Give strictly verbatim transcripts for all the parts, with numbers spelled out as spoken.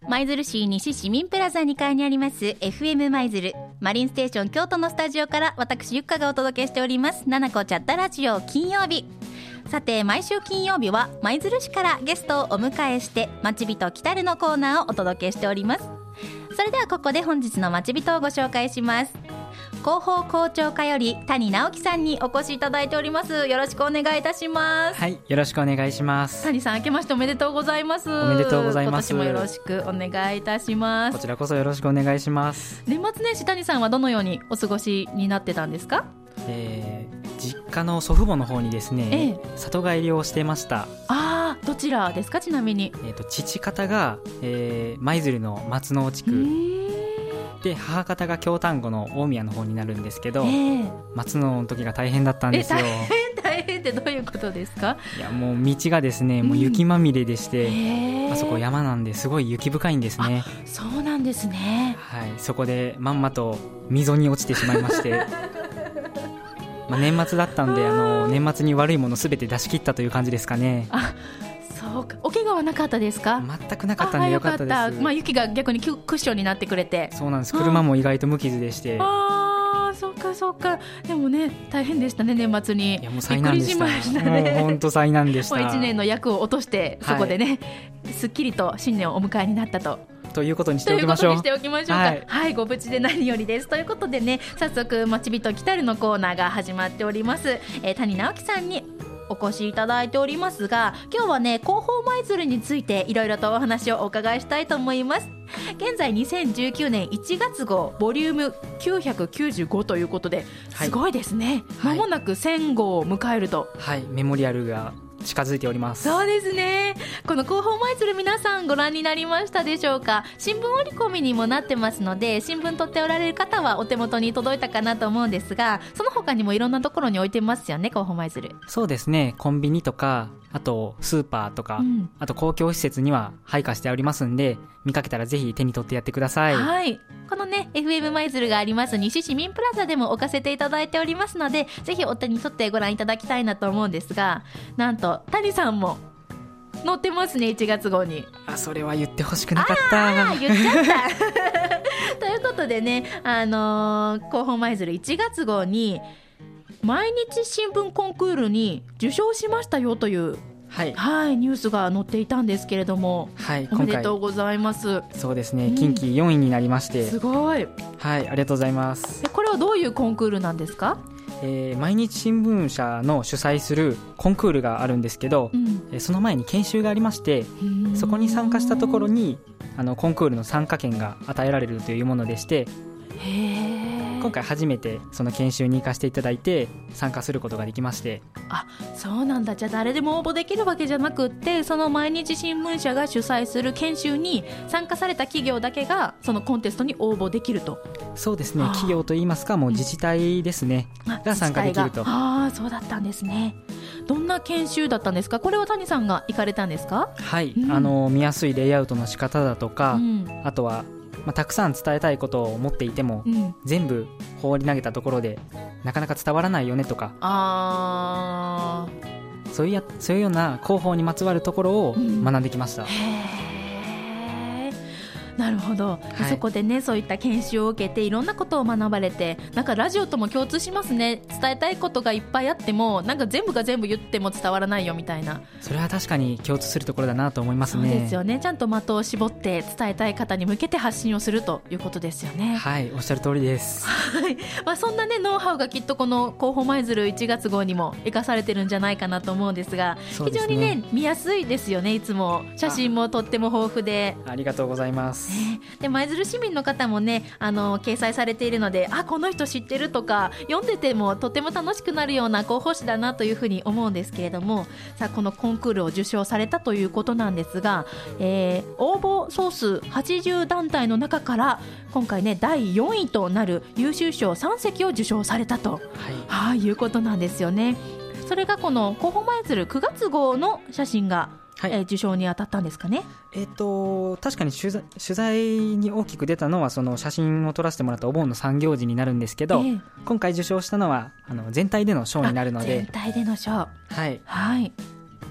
舞鶴市西市民プラザにかいにあります エフエム 舞鶴マリンステーション京都のスタジオから私ゆっかがお届けしておりますななこチャットラジオ金曜日。さて毎週金曜日は舞鶴市からゲストをお迎えしてまちびと来たるのコーナーをお届けしております。それではここで本日のまちびとをご紹介します。広報校長課より谷直樹さんにお越しいただいております。よろしくお願いいたします。 はい、よろしくお願いします。 谷さん明けましておめでとうございます。 おめでとうございます。 今年もよろしくお願いいたします。 こちらこそよろしくお願いします。 年末年始谷さんはどのようにお過ごしになってたんですか？ えー、実家の祖父母の方にですね、ええ、里帰りをしてました。 あー、どちらですかちなみに？ えーと、父方が、えー、舞鶴の松野地区で母方が京丹後の大宮の方になるんですけど、えー、松野の時が大変だったんですよ。 大変大変ってどういうことですか？ いやもう道がですねもう雪まみれでして、うんえー、あそこ山なんですごい雪深いんですね。 そうなんですね、 はい、そこでまんまと溝に落ちてしまいましてまあ年末だったんであの年末に悪いものすべて出し切ったという感じですかね。 あ、そうか。お怪我はなかったですか？ 全くなかったんでよかったです。 まあ、雪が逆にクッションになってくれて。 そうなんです。車も意外と無傷でして。 ああ、そうかそうか。でもね大変でしたね年末に。 いやもう災難でした。 びっくりしましたね。 もう本当災難でした。 もういちねんの役を落としてそこでね、はい、すっきりと新年をお迎えになったとということにしておきましょう。 ということにしておきましょうか。はい、はい、ご無事で何よりです。ということでね早速まちびと来たるのコーナーが始まっております。えー、谷直樹さんにお越しいただいておりますが、今日はね広報舞鶴についていろいろとお話をお伺いしたいと思います。現在にせんじゅうきゅうねんいちがつ号ボリュームきゅうひゃくきゅうじゅうごということで、はい、すごいですね。間もなくせん号を迎えると。 はい、メモリアルが近づいております。 そうですね。この広報舞鶴皆さんご覧になりましたでしょうか？新聞折り込みにもなってますので新聞取っておられる方はお手元に届いたかなと思うんですが、その他にもいろんなところに置いてますよね広報舞鶴。 そうですね。コンビニとかあとスーパーとか、うん、あと公共施設には配下しておりますんで見かけたらぜひ手に取ってやってください。 はい、このね エフエム 舞鶴があります西市民プラザでも置かせていただいておりますのでぜひお手に取ってご覧いただきたいなと思うんですが、なんと谷さんも載ってますねいちがつ号に。 あ、それは言ってほしくなかった。 あ言っちゃったということでね、あのー、広報舞鶴いちがつ号に毎日新聞コンクールに受賞しましたよという、 はいはい、ニュースが載っていたんですけれども、 はい、 おめでとうございます。 そうですね、近畿よんいになりまして、 うん、すごい。 はい、ありがとうございます。 これはどういうコンクールなんですか？ えー、毎日新聞社の主催するコンクールがあるんですけど、うん、えー、その前に研修がありましてそこに参加したところにあのコンクールの参加権が与えられるというものでして、へ今回初めてその研修に行かせていただいて参加することができまして。 あ、そうなんだ。じゃあ誰でも応募できるわけじゃなくってその毎日新聞社が主催する研修に参加された企業だけがそのコンテストに応募できると。 そうですね、企業といいますかもう自治体ですね、うん、が参加できると。 ああ、そうだったんですね。どんな研修だったんですか？これは谷さんが行かれたんですか？ はい、うん、あの見やすいレイアウトの仕方だとか、うん、あとはまあ、たくさん伝えたいことを持っていても、うん、全部放り投げたところでなかなか伝わらないよねとか、あそういうや、そういうような広報にまつわるところを学んできました、うん、 へー、なるほど、はい、そこでねそういった研修を受けていろんなことを学ばれて、なんかラジオとも共通しますね。伝えたいことがいっぱいあってもなんか全部が全部言っても伝わらないよみたいな。 それは確かに共通するところだなと思いますね。 そうですよね。ちゃんと的を絞って伝えたい方に向けて発信をするということですよね。 はい、おっしゃる通りです、 はい、まあ、そんなねノウハウがきっとこの広報舞鶴いちがつ号にも生かされてるんじゃないかなと思うんですが、非常にね見やすいですよね。いつも写真もとっても豊富であ, ありがとうございます、 ね、で舞鶴市民の方もねあの掲載されているので、あこの人知ってるとか読んでてもとても楽しくなるような広報誌だなというふうに思うんですけれども、さあこのコンクールを受賞されたということなんですが、えー、応募総数はちじゅう団体の中から今回ねだいよんいとなる優秀賞さんせきを受賞されたと、はい、はあ、いうことなんですよね。それがこの広報舞鶴くがつ号の写真が、はい、えー、受賞に当たったんですかね。 えー、と確かに取材、取材に大きく出たのはその写真を撮らせてもらったお盆の産業時になるんですけど、えー、今回受賞したのはあの全体での賞になるので。 全体での賞、 はい、 はい、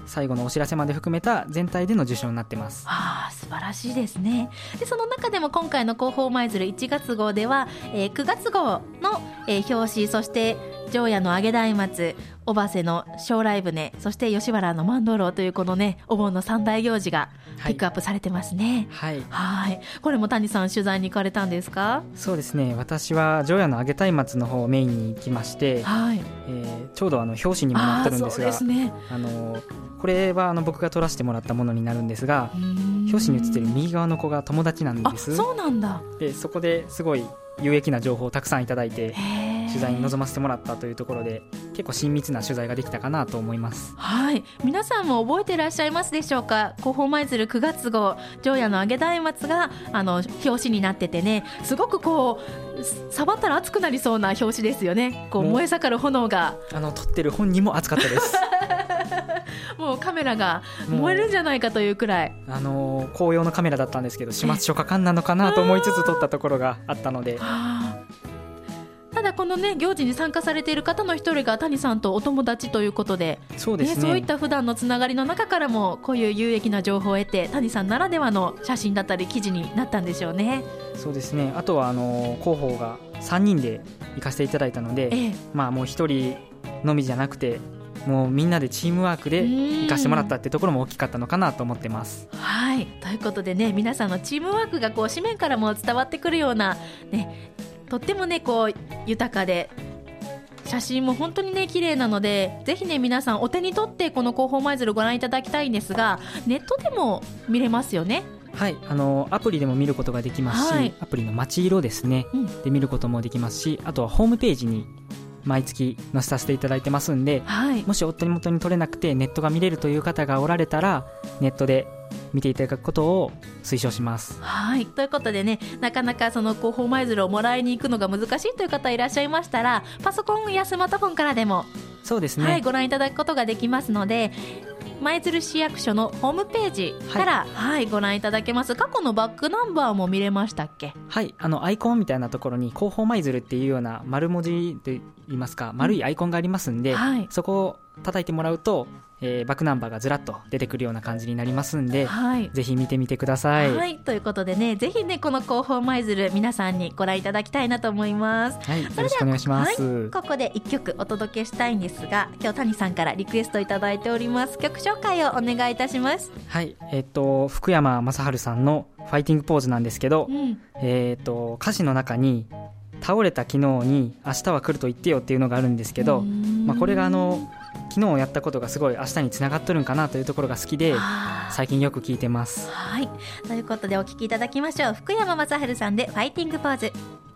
最後のお知らせまで含めた全体での受賞になってます。 あー素晴らしいですね。でその中でも今回の広報舞鶴いちがつ号では、えー、くがつ号の、えー、表紙、そして城屋の揚げ松、尾鷲の将来船、そして吉原の万灯籠というこのねお盆の三大行事がピックアップされてますね。 はい、 はい。これも谷さん取材に行かれたんですか？ そうですね、私は城屋の揚げ松の方をメインに行きまして、はい、えー、ちょうどあの表紙にもなってるんですが、あ、そうですね、あのこれはあの僕が撮らせてもらったものになるんですが、表紙に写ってる右側の子が友達なんです。 あ、そうなんだ。 でそこですごい有益な情報をたくさんいただいて取材に臨ませてもらったというところで、結構親密な取材ができたかなと思います。 はい、皆さんも覚えていらっしゃいますでしょうか？広報舞鶴くがつ号、城屋の揚げ松があの表紙になっててね、すごくこう触ったら熱くなりそうな表紙ですよね。こう燃え盛る炎が、 あの撮ってる本人も熱かったですもうカメラが燃えるんじゃないかというくらい、 あのー、紅葉のカメラだったんですけど、始末書かかんなのかなと思いつつ撮ったところがあったので、 ただこのね行事に参加されている方の一人が谷さんとお友達ということで、 そうですね、 そういった普段のつながりの中からもこういう有益な情報を得て、谷さんならではの写真だったり記事になったんでしょうね。 そうですね、あとはあの広報がさんにんで行かせていただいたので、ええ、まあもうひとりのみじゃなくてもうみんなでチームワークで行かせてもらったってところも大きかったのかなと思ってます。 はい、ということでね、皆さんのチームワークがこう紙面からも伝わってくるような、ね、とってもねこう豊かで写真も本当にね綺麗なので、ぜひね皆さんお手に取ってこの広報舞鶴ご覧いただきたいんですが、ネットでも見れますよね。 はい、あのアプリでも見ることができますし、はい、アプリの街色ですね、うん、で見ることもできますし、あとはホームページに毎月載せさせていただいてますんで、はい、もしお手元に取れなくてネットが見れるという方がおられたら、ネットで見ていただくことを推奨します。 はい、ということでね、なかなかその広報舞鶴をもらいに行くのが難しいという方いらっしゃいましたら、パソコンやスマートフォンからでもそうですね、 はい、ご覧いただくことができますので、舞鶴市役所のホームページから、はいはい、ご覧いただけます。過去のバックナンバーも見れましたっけ？ はい、あのアイコンみたいなところに広報舞鶴っていうような丸文字といいますか、丸いアイコンがありますんで、うん、はい、そこを叩いてもらうと、えー、バックナンバーがずらっと出てくるような感じになりますんで、はい、ぜひ見てみてください。 はい、ということでね、ぜひねこの広報舞鶴皆さんにご覧いただきたいなと思います。 はい、よろしくお願いします。 はい、ここでいっきょくお届けしたいんですが、今日谷さんからリクエストいただいております。曲紹介をお願いいたします。 はい、えー、と福山雅治さんのファイティングポーズなんですけど、うん、えー、と歌詞の中に倒れた昨日に明日は来ると言ってよっていうのがあるんですけど、まあ、これがあの昨日やったことがすごい明日につながっとるんかなというところが好きで、最近よく聞いてます。 はい、ということでお聞きいただきましょう。福山雅治さんでファイティングポーズ。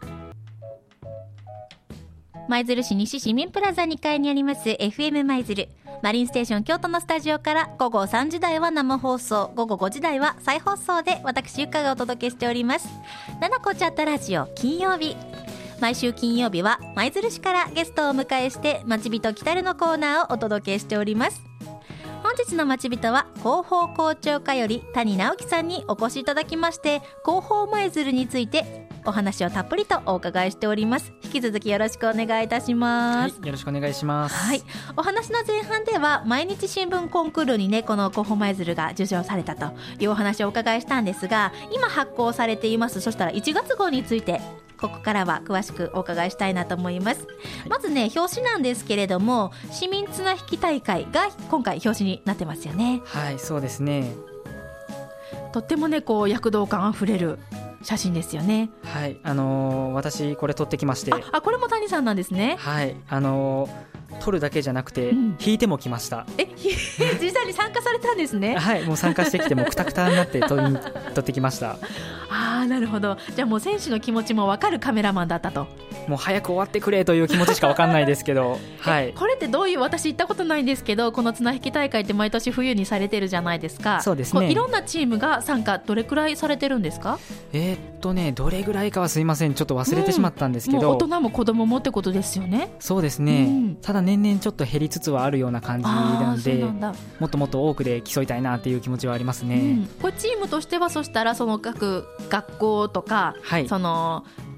舞鶴市西市民プラザにかいにあります エフエム 舞鶴マリンステーション京都のスタジオから、午後さんじ台は生放送、午後ごじ台は再放送で私ゆかがお届けしております。ななこチャットラジオ金曜日、毎週金曜日は舞鶴市からゲストをお迎えしてまちびと来たるのコーナーをお届けしております。本日のまちびとは広報校長課より谷直樹さんにお越しいただきまして、広報舞鶴についてお話をたっぷりとお伺いしております。引き続きよろしくお願いいたします。 はい、よろしくお願いします。 はい、お話の前半では毎日新聞コンクールにねこの広報舞鶴が受賞されたというお話をお伺いしたんですが、今発行されています、そしたらいちがつ号についてここからは詳しくお伺いしたいなと思います。まずね表紙なんですけれども、市民綱引き大会が今回表紙になってますよね。 はい、そうですね。 とってもねこう躍動感あふれる写真ですよね。 はい、あのー、私これ撮ってきまして、 ああこれも谷さんなんですね。 はい、あのー撮るだけじゃなくて、うん、弾いてもきました。 え実際に参加されたんですね。 はい、もう参加してきてもクタクタになって撮り撮ってきました。 あーなるほど。じゃあもう選手の気持ちも分かるカメラマンだったと。 もう早く終わってくれという気持ちしか分かんないですけどはい、 これってどういう、私行ったことないんですけど、この綱引き大会って毎年冬にされてるじゃないですか。 そうですね。 いろんなチームが参加どれくらいされてるんですか？ えー、っとねどれぐらいかはすいませんちょっと忘れてしまったんですけど、うん、 もう大人も子供もってことですよね。 そうですね、うん、ただ年々ちょっと減りつつはあるような感じなので、もっともっと多くで競いたいなっていう気持ちはありますね。うん、これチームとしてはそしたらその各学校とか、はい、その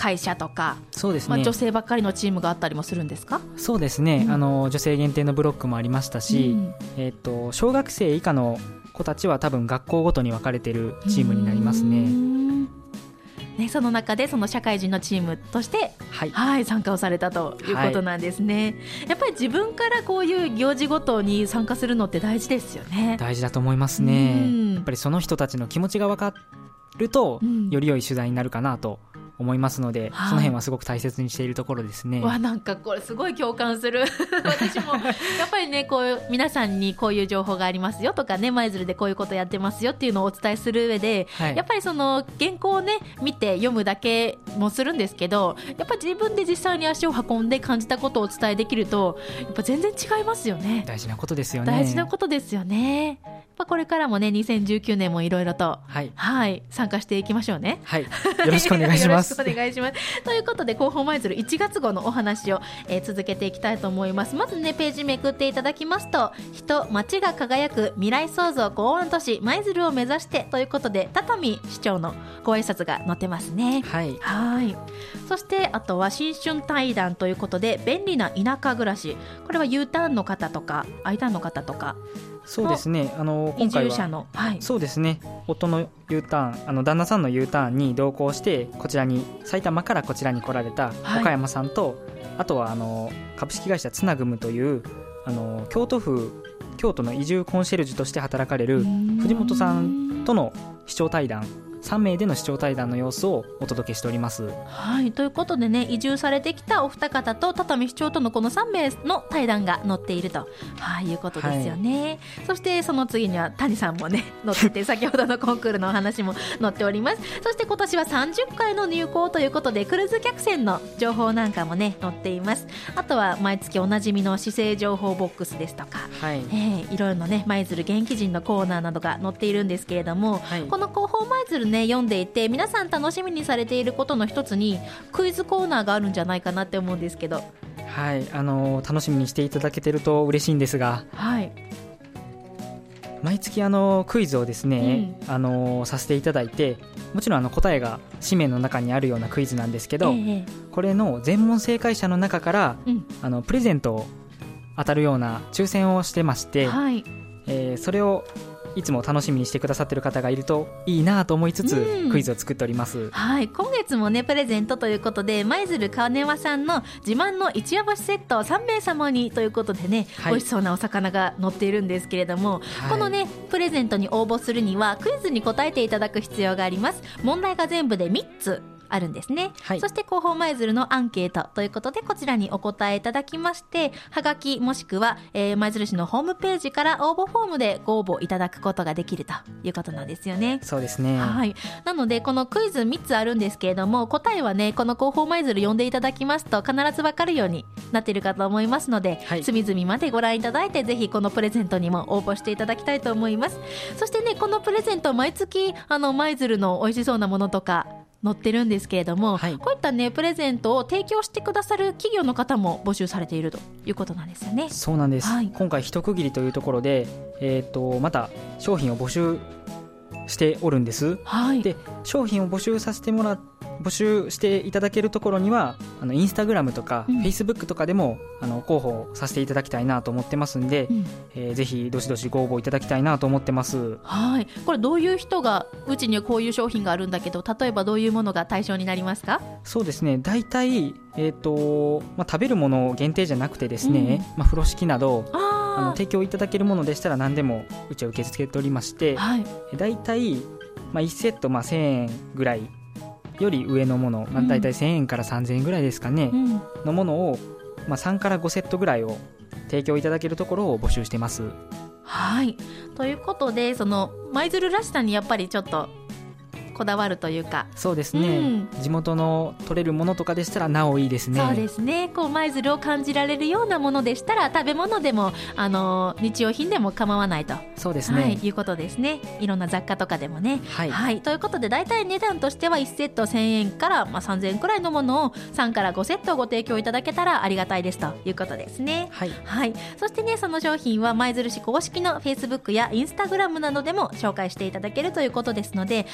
会社とか、 そうですね、 まあ、女性ばっかりのチームがあったりもするんですか？ そうですね、うん、あの女性限定のブロックもありましたし、うん、えー、と小学生以下の子たちは多分学校ごとに分かれているチームになりますね。 ね、その中でその社会人のチームとして、はいはい、参加をされたということなんですね、はい、やっぱり自分からこういう行事ごとに参加するのって大事ですよね。 大事だと思いますね。やっぱりその人たちの気持ちが分かると、うん、より良い取材になるかなと思いますので、はい、その辺はすごく大切にしているところですね。 わ、なんかこれすごい共感する私もやっぱりね、こういう皆さんにこういう情報がありますよとかね、舞鶴でこういうことやってますよっていうのをお伝えする上で、はい、やっぱりその原稿をね見て読むだけもするんですけど、やっぱり自分で実際に足を運んで感じたことをお伝えできるとやっぱ全然違いますよね。 大事なことですよね。 大事なことですよね。やっぱこれからもねにせんじゅうきゅうねんもいろいろと、はいはい、参加していきましょうね。 はい、よろしくお願いしますよろしくお願いしますということで、広報舞鶴いちがつ号のお話を、えー、続けていきたいと思います。まずねページめくっていただきますと、人町が輝く未来創造港湾都市舞鶴を目指してということで、畳市長のご挨拶が載ってますね。はい、はい。そしてあとは新春対談ということで、便利な田舎暮らし、これは U ターンの方とか I ターンの方とか、 そうですね、あの今回は移住者の、はい、そうですね、夫の U ターン、あの旦那さんの U ターンに同行して、こちらに埼玉からこちらに来られた岡山さんと、はい、あとはあの株式会社つなぐむというあの京都府京都の移住コンシェルジュとして働かれる藤本さんとの視聴対談、さんめいでの視聴対談の様子をお届けしております。 はい、ということでね、移住されてきたお二方と畳市長とのこのさんめいの対談が載っていると、はい、いうことですよね、はい、そしてその次には谷さんもね載ってて先ほどのコンクールのお話も載っております。そして今年はさんじゅっかいの入港ということで、クルーズ客船の情報なんかもね載っています。あとは毎月おなじみの市政情報ボックスですとか、はい、えー、いろいろのね舞鶴元気人のコーナーなどが載っているんですけれども、はい、この広報舞鶴ね読んでいて、皆さん楽しみにされていることの一つにクイズコーナーがあるんじゃないかなって思うんですけど、 はい、あの楽しみにしていただけてると嬉しいんですが、はい、毎月あのクイズをですね、うん、あのさせていただいて、もちろんあの答えが紙面の中にあるようなクイズなんですけど、ええ、これの全問正解者の中から、うん、あのプレゼントを当たるような抽選をしてまして、はい、えー、それをいつも楽しみにしてくださっている方がいるといいなと思いつつ、うん、クイズを作っております。 はい、今月もねプレゼントということで、舞鶴金輪さんの自慢の一夜干しセットをさんめいさまにということでね、はい、美味しそうなお魚が載っているんですけれども、はい、このねプレゼントに応募するにはクイズに答えていただく必要があります。問題が全部でみっつあるんですね、はい、そして広報舞鶴のアンケートということで、こちらにお答えいただきまして、はがきもしくは舞鶴市のホームページから応募フォームでご応募いただくことができるということなんですよね。 そうですね、 はい、なのでこのクイズみっつあるんですけれども、答えはねこの広報舞鶴読んでいただきますと必ずわかるようになっているかと思いますので、はい、隅々までご覧いただいて、ぜひこのプレゼントにも応募していただきたいと思います。そしてねこのプレゼント毎月あの舞鶴の美味しそうなものとか載ってるんですけれども、はい、こういったねプレゼントを提供してくださる企業の方も募集されているということなんですよね。 そうなんです、はい、今回一区切りというところで、えー、とまた商品を募集しておるんです、はい、で商品を募集させてもら募集していただけるところには、あのインスタグラムとか、うん、フェイスブックとかでもあの広報させていただきたいなと思ってますんで、うん、えー、ぜひどしどしご応募いただきたいなと思ってます。 はい、これどういう人が、うちにはこういう商品があるんだけど、例えばどういうものが対象になりますか？ そうですね、大体、えーとまあ、食べるもの限定じゃなくてですね、うん、まあ、風呂敷などああの提供いただけるものでしたら何でもうちは受け付けておりまして、はい、大体、まあ、いちセットまあせんえんぐらいより上のもの、まあ、大体せんえんからさんぜんえんぐらいですかね、うん、のものを、まあ、さんからごセットぐらいを提供いただけるところを募集してます。 はい、ということで、その舞鶴らしさにやっぱりちょっとこだわるというか、 そうですね、うん、地元の取れるものとかでしたらなおいいですね。 そうですね、こう舞鶴を感じられるようなものでしたら、食べ物でもあの日用品でも構わないと、 そうですね、 はい、いうことですね。いろんな雑貨とかでもね、はいはい、ということで大体値段としてはいちセットせんえんから、まあ、さんぜんえんくらいのものをさんからごセットご提供いただけたらありがたいですということですね。はい、はい、そしてねその商品は舞鶴市公式の フェイスブック や インスタグラム などでも紹介していただけるということですので、こういったね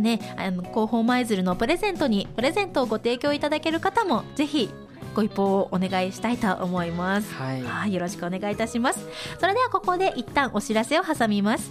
ね、あの広報舞鶴のプレゼントにプレゼントをご提供いただける方もぜひご一報をお願いしたいと思います。 はい、 はい、よろしくお願いいたします。それではここで一旦お知らせを挟みます。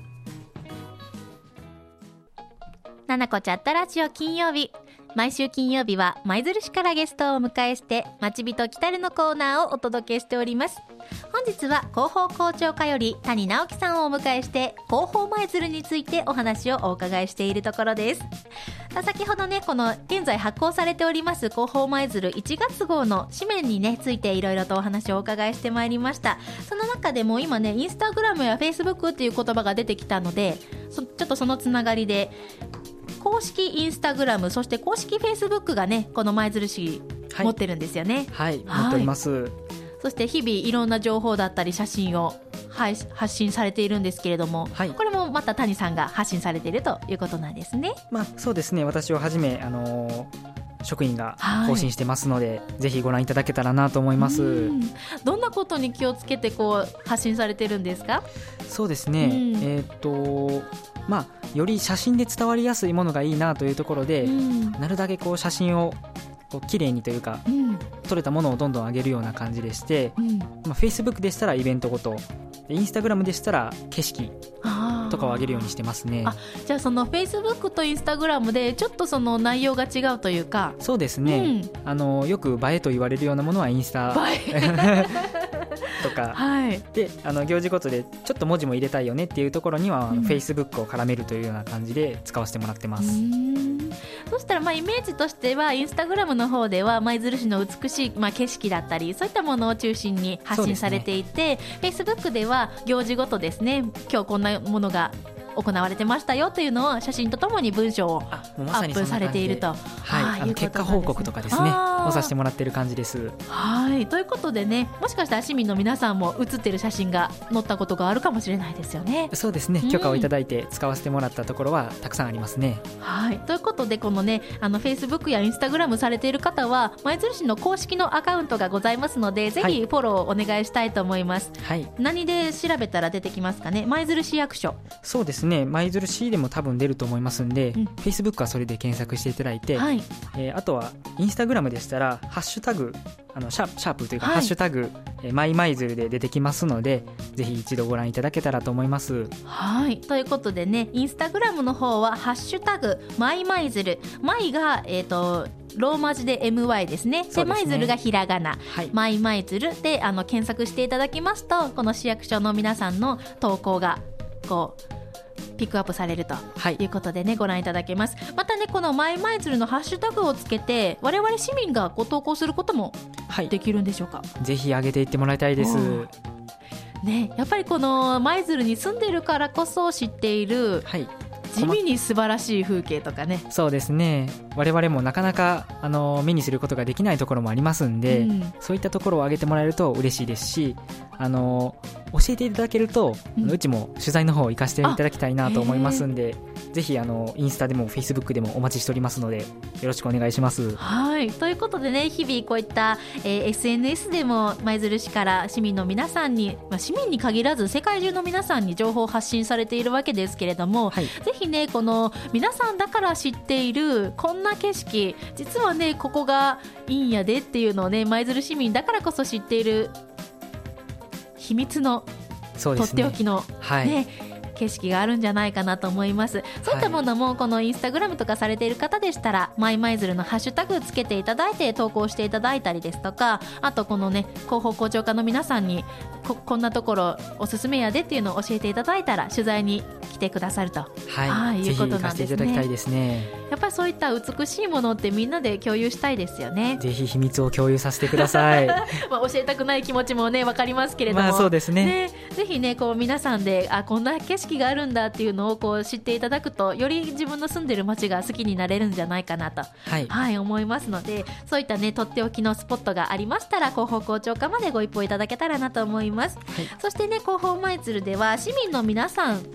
ななこチャットラジオ金曜日、毎週金曜日は舞鶴市からゲストをお迎えしてまちびと来たるのコーナーをお届けしております。本日は広報校長課より谷直樹さんをお迎えして広報舞鶴についてお話をお伺いしているところです。先ほどね、この現在発行されております広報舞鶴いちがつ号の紙面にねついていろいろとお話をお伺いしてまいりました。その中でも今ね、インスタグラムやフェイスブックっていう言葉が出てきたので、そちょっとそのつながりで公式インスタグラム、そして公式フェイスブックがね、この舞鶴市持ってるんですよね。 はい、はい、持っております。 そして日々いろんな情報だったり写真を発信されているんですけれども、はい、これもまた谷さんが発信されているということなんですね。 まあ、そうですね、私をはじめ、あのー、職員が更新してますので、はい、ぜひご覧いただけたらなと思います。 どんなことに気をつけてこう発信されてるんですか？ そうですね、えーっとまあ、より写真で伝わりやすいものがいいなというところで、なるだけこう写真をこう綺麗にというか、うん、撮れたものをどんどん上げるような感じでして、うん、まあ、Facebook でしたらイベントごと、Instagram でしたら景色とかを上げるようにしてますね。 あ、じゃあその Facebook と Instagram でちょっとその内容が違うというか。 そうですね、うん、あのよく映えと言われるようなものはインスタ映えとか、はい、であの行事ごとでちょっと文字も入れたいよねっていうところには、うん、Facebook を絡めるというような感じで使わせてもらってます。うーん、 そしたらまあイメージとしてはインスタグラムの方では舞鶴市の美しいまあ景色だったりそういったものを中心に発信されていて、ね、Facebook では行事ごとですね、今日こんなものが行われてましたよというのを写真とともに文章をアップされていると、 はい、あの結果報告とかですねをさせてもらっている感じです。 はい、ということでね、もしかしたら市民の皆さんも写ってる写真が載ったことがあるかもしれないですよね。 そうですね、許可をいただいて使わせてもらったところはたくさんありますね。 はい、ということでこのね、あの Facebook や Instagram されている方は舞鶴市の公式のアカウントがございますので、ぜひフォローをお願いしたいと思います。はい、何で調べたら出てきますかね？舞鶴市役所。 そうですね、舞鶴市でも多分出ると思いますんで、うん、Facebook はそれで検索していただいて、はい、えー、あとはインスタグラムでしたらハッシュタグ、あのシャープ、シャープというか、はい、ハッシュタグマイ舞鶴で出てきますので、ぜひ一度ご覧いただけたらと思います。 はい、ということでね、インスタグラムの方はハッシュタグマイ舞鶴、マイが、えーとローマ字で エムワイ ですね。で、舞鶴がひらがな、はい、マイ舞鶴であの検索していただきますと、この市役所の皆さんの投稿がこうピックアップされるということでね、はい、ご覧いただけます。またね、このマイ舞鶴のハッシュタグをつけて我々市民がご投稿することもできるんでしょうか？はい、 ぜひ上げていってもらいたいです。 ね、やっぱりこの舞鶴に住んでるからこそ知っている、はい、地味に素晴らしい風景とかね。 そうですね、我々もなかなかあの目にすることができないところもありますんで、うん、そういったところを挙げてもらえると嬉しいですし、あの教えていただけると、うん、うちも取材の方を行かせていただきたいなと思いますんで、ぜひあのインスタでもフェイスブックでもお待ちしておりますので、よろしくお願いします。 はい、ということでね、日々こういった、えー、エスエヌエス でも舞鶴市から市民の皆さんに、まあ、市民に限らず世界中の皆さんに情報を発信されているわけですけれども、はい、ぜひね、この皆さんだから知っているこんな景色、実はねここがいいんやでっていうのをね、舞鶴市民だからこそ知っている秘密の、とっておきの、はい、ね、景色があるんじゃないかなと思います。そういったものもこのインスタグラムとかされている方でしたら、マイ舞鶴のハッシュタグつけていただいて投稿していただいたりですとか、あとこのね、広報校長課の皆さんに こ, こんなところおすすめやでっていうのを教えていただいたら取材に来てくださると、はいはい、いうことなんですね。ぜひ行かせていただきたいですね。やっぱりそういった美しいものってみんなで共有したいですよね。 ぜひ秘密を共有させてください。まあ教えたくない気持ちもね分かりますけれども、 まあそうですね。 ね、ぜひね、こう皆さんで、あ、こんな景色があるんだっていうのをこう知っていただくと、より自分の住んでる街が好きになれるんじゃないかなと、はいはい、思いますので、そういったねとっておきのスポットがありましたら、広報校長課までご一報いただけたらなと思います。はい、そしてね、広報舞鶴では市民の皆さんですね、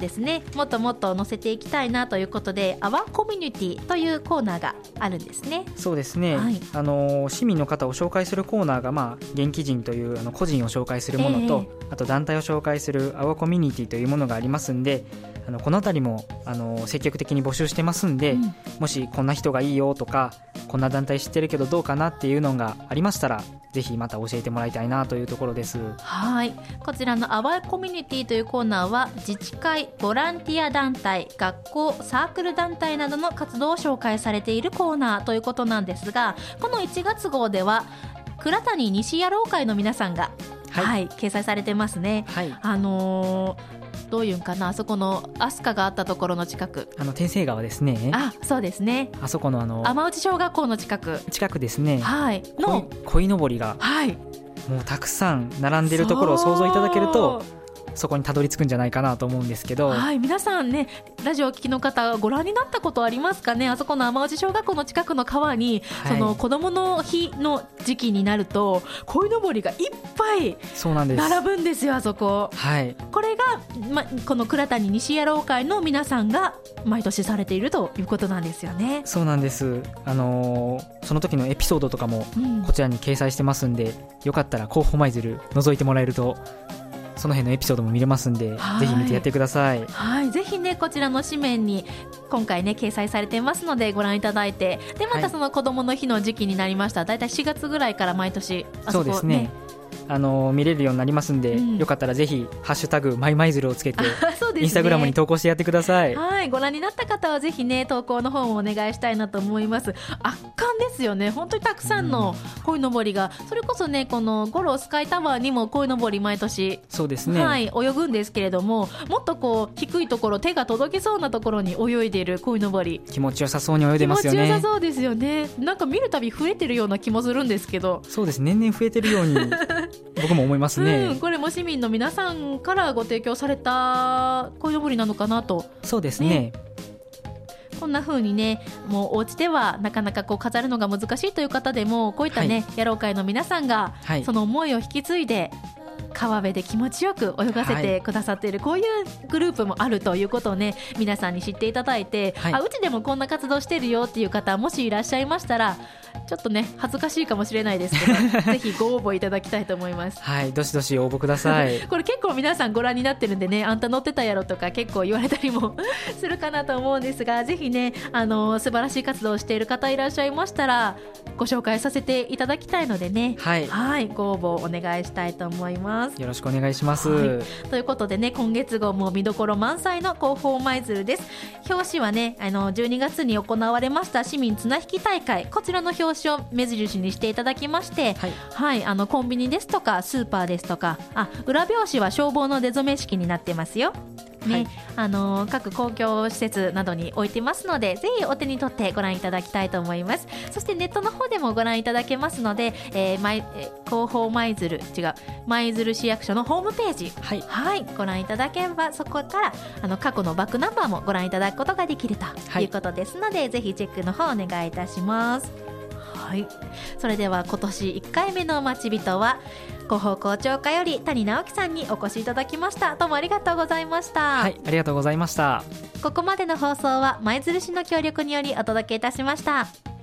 ねもっともっと載せていきたいなということで、アワーコミュニティというコーナーがあるんですね。 そうですね、はい、あの市民の方を紹介するコーナーが、まあ、元気人というあの個人を紹介するものと、えー、あと団体を紹介するアワーコミュニティというものがありますんで、あのこのあたりもあの積極的に募集してますんで、うん、もしこんな人がいいよとかこんな団体知ってるけどどうかなっていうのがありましたら、ぜひまた教えてもらいたいなというところです。 はい、こちらのアワーコミュニティというコーナーは自治会、ボランティア団体、学校、サークル団体などの活動を紹介されているコーナーということなんですが、このいちがつ号では倉谷西野郎会の皆さんが、はいはい、掲載されてますね。はい、あのーどういうんかな、あそこの飛鳥があったところの近く、 あの天聖川ですね。 あ、そうですね、 あそこのあの天内小学校の近く近くですね、 はい、の鯉のぼりが、はい、もうたくさん並んでいるところを想像いただけるとそこにたどり着くんじゃないかなと思うんですけど、 はい、皆さんねラジオを聞きの方ご覧になったことありますかね。あそこの天内小学校の近くの川に、はい、その子どもの日の時期になると鯉のぼりがいっぱい並ぶんですよ、あそこ、はい、これが、ま、この倉谷西野郎会の皆さんが毎年されているということなんですよね。 そうなんです、あのー、その時のエピソードとかもこちらに掲載してますんで、うん、よかったら広報舞鶴覗いてもらえるとその辺のエピソードも見れますんで、はい、ぜひ見てやってください。 はい、ぜひねこちらの紙面に今回ね掲載されてますのでご覧いただいて、でまたその子どもの日の時期になりましたら、だいたいしがつぐらいから毎年あそこ、ね、そうですね、 あの見れるようになりますんで、うん、よかったらぜひハッシュタグマイマイズルをつけて、ね、インスタグラムに投稿してやってください。 はい、ご覧になった方はぜひね投稿の方もお願いしたいなと思います。圧巻ですよね、本当にたくさんの鯉のぼりが、それこそねこのゴロスカイタワーにも鯉のぼり毎年そうですね、 はい、泳ぐんですけれども、もっとこう低いところ手が届きそうなところに泳いでいる鯉のぼり、 気持ちよさそうに泳いでますよね。 気持ちよさそうですよね。なんか見るたび増えてるような気もするんですけど、 そうです、年々増えてるように僕も思いますね、 うん、これも市民の皆さんからご提供された鯉のぼりなのかなと。 そうですね、ね、 こんな風にねもうお家ではなかなかこう飾るのが難しいという方でも、こういったね、はい、野郎会の皆さんがその思いを引き継いで川辺で気持ちよく泳がせてくださっている、はい、こういうグループもあるということをね皆さんに知っていただいて、はい、あうちでもこんな活動してるよっていう方もしいらっしゃいましたら、ちょっとね恥ずかしいかもしれないですけどぜひご応募いただきたいと思います。 はい、どしどし応募くださいこれ結構皆さんご覧になってるんでね、あんた乗ってたやろとか結構言われたりもするかなと思うんですが、ぜひねあの素晴らしい活動をしている方いらっしゃいましたらご紹介させていただきたいのでね、はい、はい、ご応募お願いしたいと思います。 よろしくお願いします、 はい、ということでね今月号も見どころ満載の広報舞鶴です。表紙はねあのじゅうにがつに行われました市民綱引き大会、こちらの表紙を目印にしていただきまして、はいはい、あのコンビニですとかスーパーですとか、あ裏表紙は消防の出初め式になってますよ、ね、はい、あの各公共施設などに置いてますので、ぜひお手に取ってご覧いただきたいと思います。そしてネットの方でもご覧いただけますので、えー、まいえー、広報舞鶴違う舞鶴市役所のホームページ、はい、はい、ご覧いただければそこからあの過去のバックナンバーもご覧いただくことができるということですので、はい、ぜひチェックの方お願いいたします。はい、それでは今年いっかいめの待ち人は広報校長課より谷直樹さんにお越しいただきました。どうもありがとうございました。 はい、ありがとうございました。 ここまでの放送は舞鶴市の協力によりお届けいたしました。